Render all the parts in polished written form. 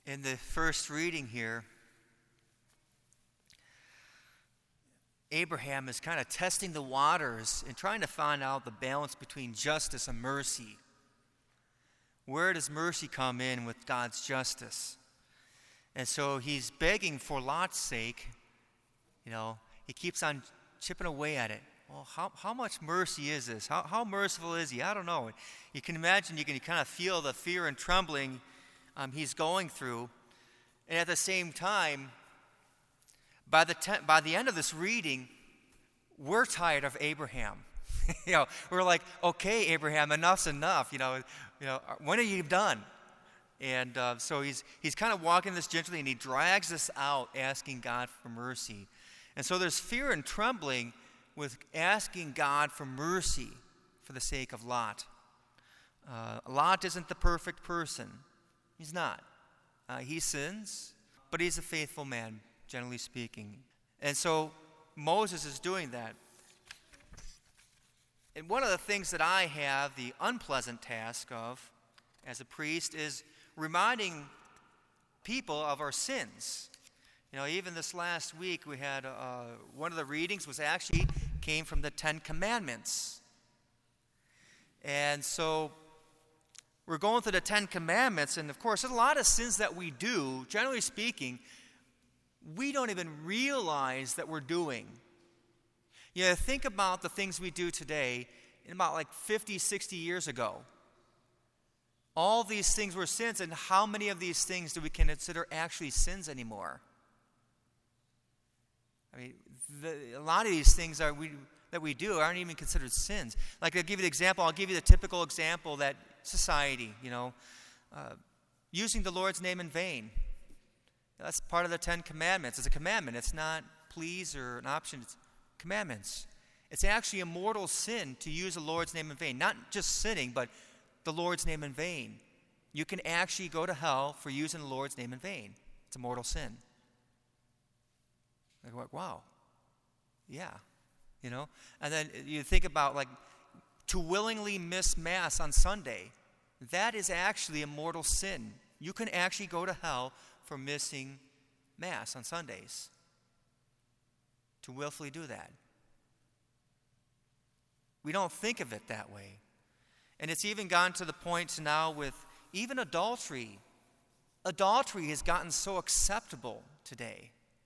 In the first reading here, Abraham is kind of testing the waters and trying to find out the balance between justice and mercy. Where does mercy come in with God's justice? And so he's begging for Lot's sake. He keeps on chipping away at it. Well, how much mercy is this? How merciful is he? I don't know. You can imagine, you can kind of feel the fear and trembling he's going through. And at the same time, by the end of this reading, we're tired of Abraham. We're like, okay, Abraham, enough's enough. When are you done? And so he's kind of walking this gently, and he drags us out, asking God for mercy. And so there's fear and trembling with asking God for mercy for the sake of Lot. Lot isn't the perfect person. He's not. He sins, but he's a faithful man, generally speaking. And so Moses is doing that. And one of the things that I have the unpleasant task of as a priest is reminding people of our sins. Even this last week we had one of the readings came from the Ten Commandments. And so we're going through the Ten Commandments, and of course there's a lot of sins that we do, generally speaking, we don't even realize that we're doing. Think about the things we do today in about 50, 60 years ago. All these things were sins, and how many of these things do we consider actually sins anymore? A lot of these things that we do aren't even considered sins. I'll give you the example. I'll give you the typical example that society, using the Lord's name in vain. That's part of the Ten Commandments. It's a commandment. It's not please or an option. It's commandments. It's actually a mortal sin to use the Lord's name in vain. Not just sinning, but the Lord's name in vain. You can actually go to hell for using the Lord's name in vain. It's a mortal sin. Wow. Yeah. And then you think about to willingly miss Mass on Sunday. That is actually a mortal sin. You can actually go to hell for missing Mass on Sundays. To willfully do that. We don't think of it that way. And it's even gone to the point now with even adultery. Adultery has gotten so acceptable today.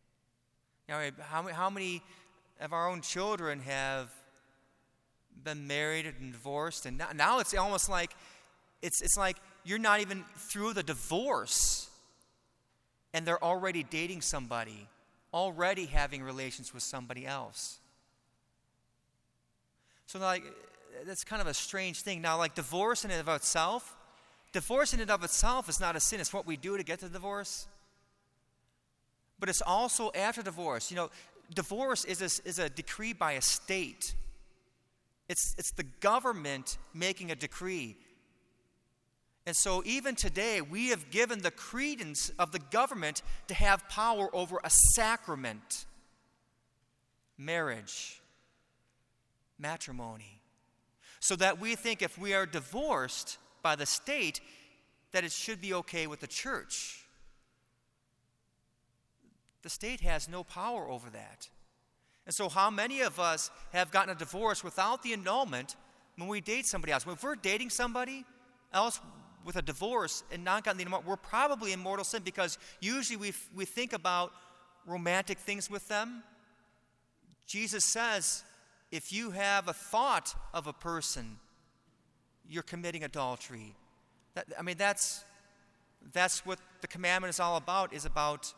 How many of our own children have been married and divorced? And now it's almost like it's like you're not even through the divorce, and they're already dating somebody, already having relations with somebody else. So that's kind of a strange thing. Now, divorce in and of itself is not a sin. It's what we do to get to divorce. But it's also after divorce. Divorce is a decree by a state. It's the government making a decree. And so even today, we have given the credence of the government to have power over a sacrament, marriage, matrimony. So that we think if we are divorced by the state, that it should be okay with the church. The state has no power over that. And so how many of us have gotten a divorce without the annulment when we date somebody else? If we're dating somebody else with a divorce and not gotten the annulment, we're probably in mortal sin, because usually we think about romantic things with them. Jesus says, if you have a thought of a person, you're committing adultery. That's what the commandment is all about, is about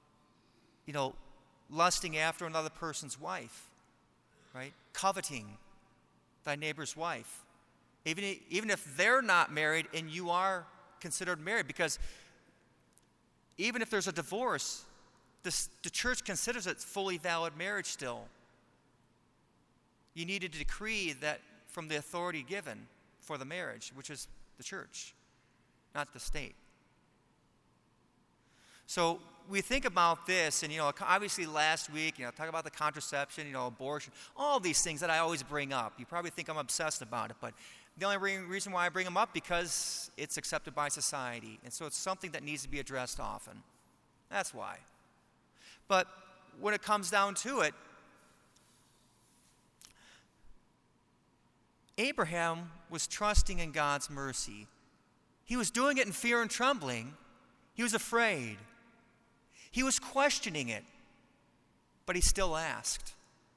lusting after another person's wife, right? Coveting thy neighbor's wife. Even if they're not married and you are considered married, because even if there's a divorce, the church considers it fully valid marriage still. You need a decree that from the authority given for the marriage, which is the church, not the state. So we think about this, and obviously last week, talk about the contraception, abortion, all these things that I always bring up. You probably think I'm obsessed about it, but The only reason why I bring them up, because it's accepted by society. And so it's something that needs to be addressed often. That's why. But when it comes down to it, Abraham was trusting in God's mercy. He was doing it in fear and trembling. He was afraid. He was questioning it, but he still asked.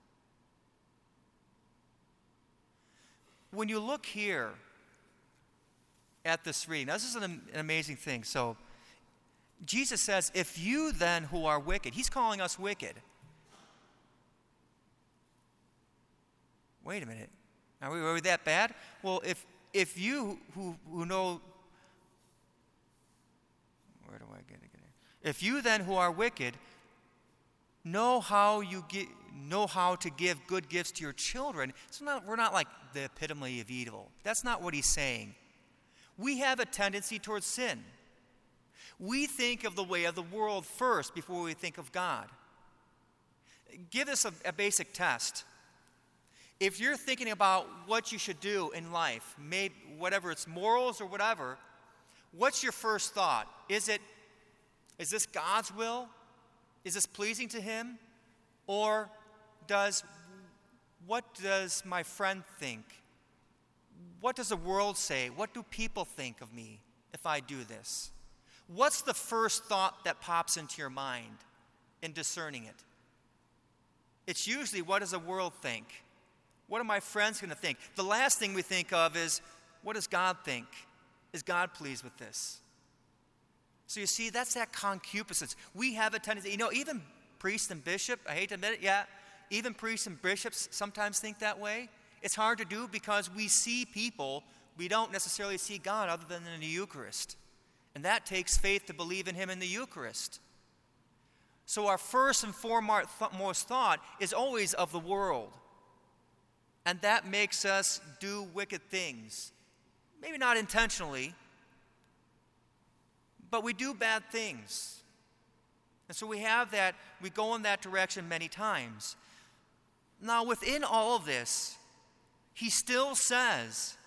When you look here at this reading, now this is an amazing thing. So Jesus says, if you then who are wicked, he's calling us wicked. Wait a minute. Are we that bad? Well, if you who know, where do I get it? If you then who are wicked know how to give good gifts to your children, we're not like the epitome of evil. That's not what he's saying. We have a tendency towards sin. We think of the way of the world first before we think of God. Give this a basic test. If you're thinking about what you should do in life, maybe whatever it's morals or whatever, what's your first thought? Is this God's will? Is this pleasing to him? Or what does my friend think? What does the world say? What do people think of me if I do this? What's the first thought that pops into your mind in discerning it? It's usually, what does the world think? What are my friends going to think? The last thing we think of is, what does God think? Is God pleased with this? So you see, that's that concupiscence. We have a tendency, even priests and bishops, I hate to admit it, even priests and bishops sometimes think that way. It's hard to do because we see people, we don't necessarily see God other than in the Eucharist. And that takes faith to believe in him in the Eucharist. So our first and foremost thought is always of the world. And that makes us do wicked things. Maybe not intentionally, but we do bad things. And so we have that, we go in that direction many times. Now, within all of this, he still says,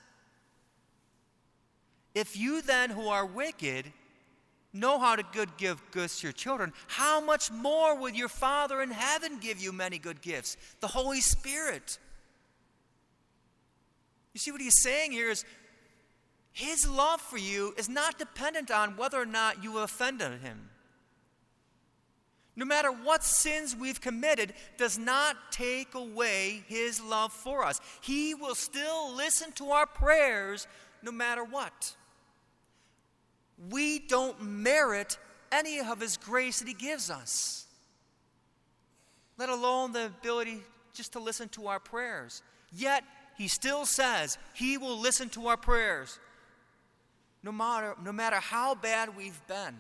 if you then who are wicked know how to give gifts to your children, how much more will your Father in heaven give you many good gifts? The Holy Spirit. You see what he's saying here is, his love for you is not dependent on whether or not you offended him. No matter what sins we've committed, does not take away his love for us. He will still listen to our prayers no matter what. We don't merit any of his grace that he gives us, let alone the ability just to listen to our prayers. Yet, he still says he will listen to our prayers no matter how bad we've been.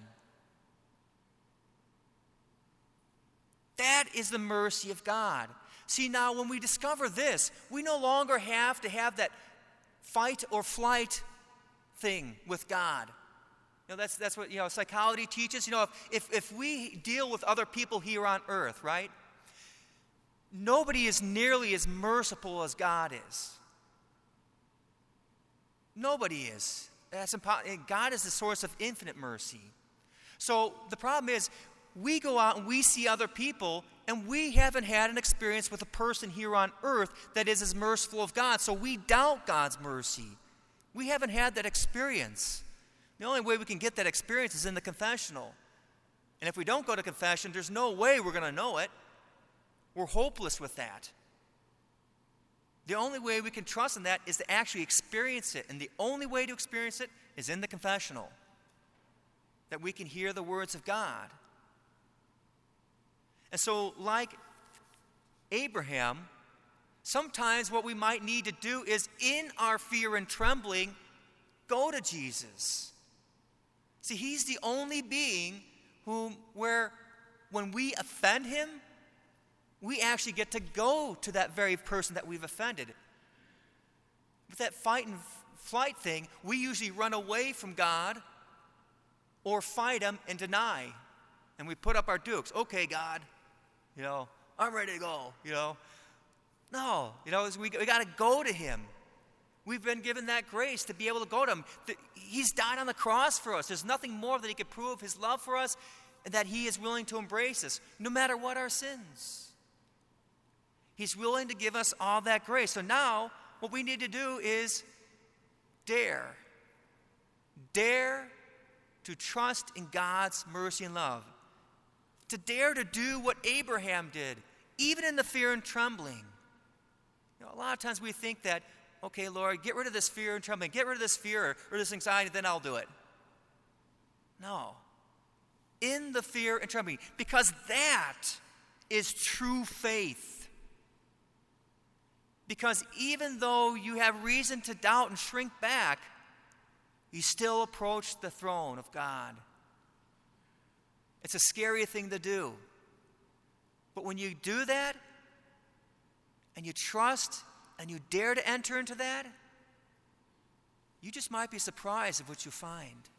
That is the mercy of God. See, now when we discover this, we no longer have to have that fight or flight thing with God. That's what psychology teaches. If we deal with other people here on earth, right? Nobody is nearly as merciful as God is. Nobody is. That's impossible. God is the source of infinite mercy. So the problem is, we go out and we see other people, and we haven't had an experience with a person here on earth that is as merciful of God. So we doubt God's mercy. We haven't had that experience. The only way we can get that experience is in the confessional. And if we don't go to confession, there's no way we're going to know it. We're hopeless with that. The only way we can trust in that is to actually experience it. And the only way to experience it is in the confessional, that we can hear the words of God. And so, like Abraham, sometimes what we might need to do is, in our fear and trembling, go to Jesus. See, he's the only being where when we offend him, we actually get to go to that very person that we've offended. With that fight and flight thing, we usually run away from God or fight him and deny. And we put up our dukes. Okay, God, I'm ready to go, No, we got to go to him. We've been given that grace to be able to go to him. He's died on the cross for us. There's nothing more that he could prove his love for us, and that he is willing to embrace us, no matter what our sins. He's willing to give us all that grace. So now, what we need to do is dare to trust in God's mercy and love. To dare to do what Abraham did, even in the fear and trembling. A lot of times we think that, okay, Lord, get rid of this fear and trembling, get rid of this fear or this anxiety, then I'll do it. No. In the fear and trembling, because that is true faith. Because even though you have reason to doubt and shrink back, you still approach the throne of God. It's a scary thing to do. But when you do that, and you trust, and you dare to enter into that, you just might be surprised at what you find.